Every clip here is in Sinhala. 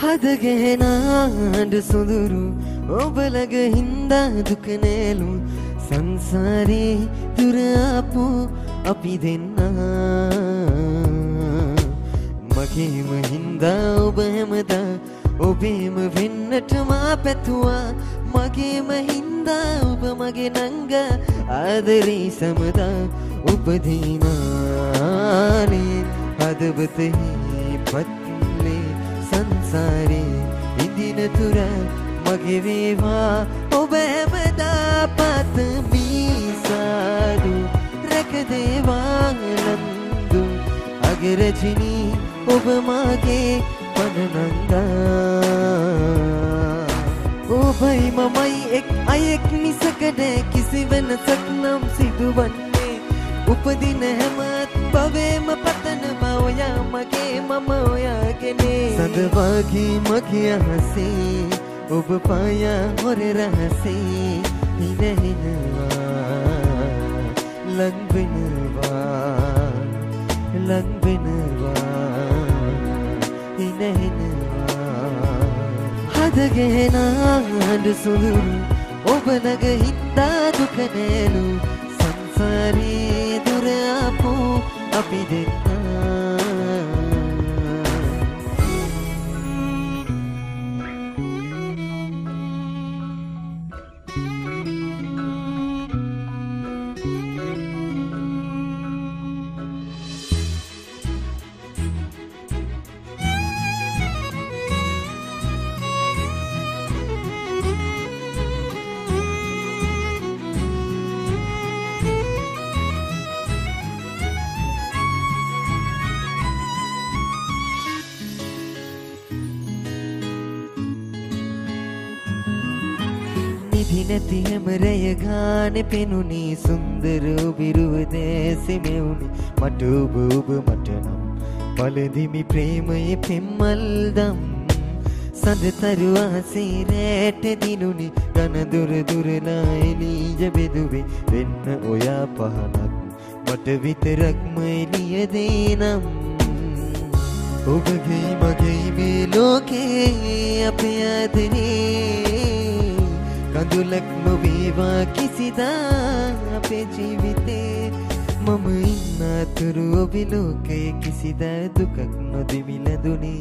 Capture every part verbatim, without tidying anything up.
හදගෙන අඬ සොඳුරු ඔබ ළඟ හින්දා දුක නෑලු සංසාරේ දුර ආපු අපි දෙන්නා මගේම හින්දා ඔබ හැමදා ඔබේම වෙන්නට මා පැතුවා මගේම හින්දා ඔබ මගේ නංගා ආදරේ සමදා උපදිනානේ හදවතෙහි පත්ලේ සංසාරේ ඉදින තුර මගේ වේවා ඔබ හැමදා පතමී සාදු රැකදේවා නන්දු අගරජිනී ඔබ මගේ පනනන්දා ඔබයි මමයි එක් අයෙක් නිසකඩ කිසි වෙනසක් නම් සිදුවන්නේ උපදින හැමත් භවේම පතනවා ඔයා මගේ මම ඔයාගෙනේ සඳවාගේ මගේ අහසේ ඔබ පායා හොර රහසේ හිනහිනවා ලං වෙනවා ලං වෙනවා හිනහිනවා හදගෙන අඬ සොඳුරු ඔබ ළඟ හින්දා දුක නෑලු සංසාරේ දුර ආපු අපි දෙන්නා නැති හැම රැය ගානේ පෙනුනේ සුන්දර බිරුව දැසෙමෙවුනේ මට ඔබ ඔබ මට නම් පළදිමි ප්‍රේමයේ පෙම්මල්දම් සඳතරු ආසේ රැට දිනුනේ ඝන දුර දුරලා එළිය බෙදුවේ වෙන්න ඔයා පහනක් මට විතරක්ම එළිය දේනම් ඔබගේ මගේ මේ ලෝකේ අපේ ආදරේ කඳුලක් නොවේවා කිසිදා අපේ ජීවිතේ මම ඉන්න අතුරු ඔබේ ලෝකයේ කිසිදා දුකක් නොදෙමිලදුනේ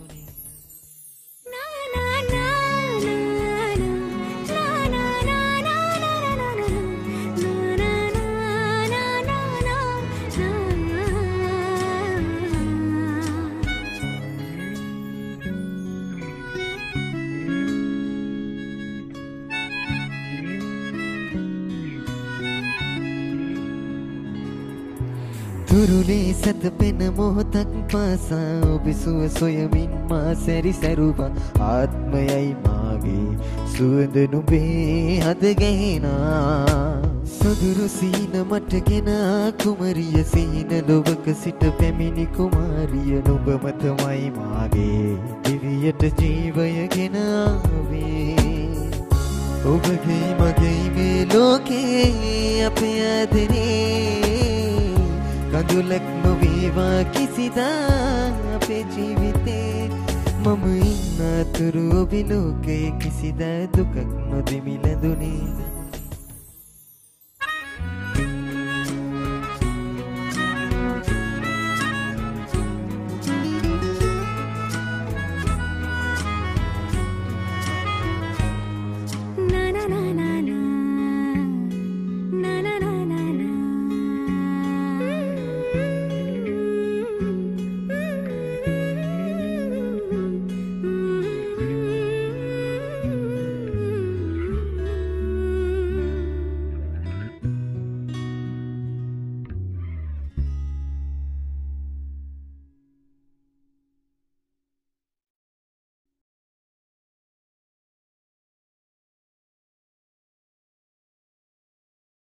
තුරුලේ සැතපෙන මොහොතක් පාසා ඔබ සුව සොයමින් මා සැරිසැරුවා ආත්මයයි මාගේ සුවඳ නුඹේ හද ගැහෙනා සොඳුරු සීන මටගෙන කුමරිය සීන ලොවක සිට පැමිණි කුමාරිය නුඹ මතමයි මාගේ දිවියට ජීවය ගෙන ආවේ ඔබගේ මගේ මේ ලෝකේ අපේ ආදරේ කඳුලක් නොවේවා කිසිදා අපේ ජීවිතේ මම ඉන්න අතුරු ඔබේ ලෝකයේ කිසිදා දුකක් නොදෙමිලදුනේ